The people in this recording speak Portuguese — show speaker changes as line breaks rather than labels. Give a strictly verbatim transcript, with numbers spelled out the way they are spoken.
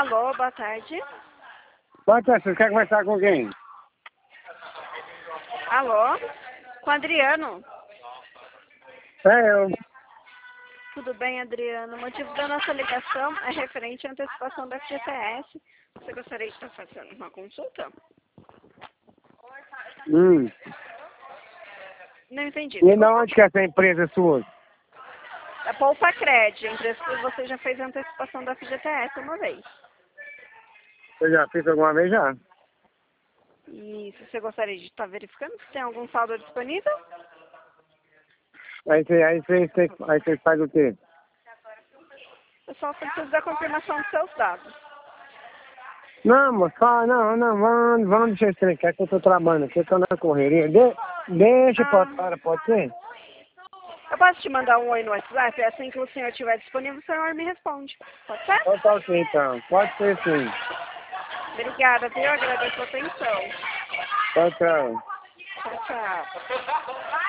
Alô, boa tarde.
Boa tarde, você quer conversar com quem?
Alô? Com o Adriano.
É eu.
Tudo bem, Adriano? O motivo da nossa ligação é referente à antecipação da F G T S. Você gostaria de estar fazendo uma consulta?
Hum.
Não entendi.
E de onde que é essa empresa sua?
É Poupa Cred, a empresa que você já fez a antecipação da F G T S uma vez.
Você já fez alguma vez já?
E se você gostaria de estar verificando se tem algum saldo disponível?
Aí você, aí você, você, aí você faz o quê?
Eu só preciso da confirmação dos seus dados.
Não, moço, fala, não, não, vamos, vamos deixar esse trem, que é que eu tô trabalhando, que eu tô na correria. De, deixa pra
Ah,
fora, pode ser?
eu posso te mandar um oi no WhatsApp? Assim que o senhor estiver disponível, o senhor me responde. Pode ser?
Então tá ok, então. Pode ser sim.
Obrigada, viu? Eu agradeço a atenção.
Tchau, tchau.
Tchau, tchau.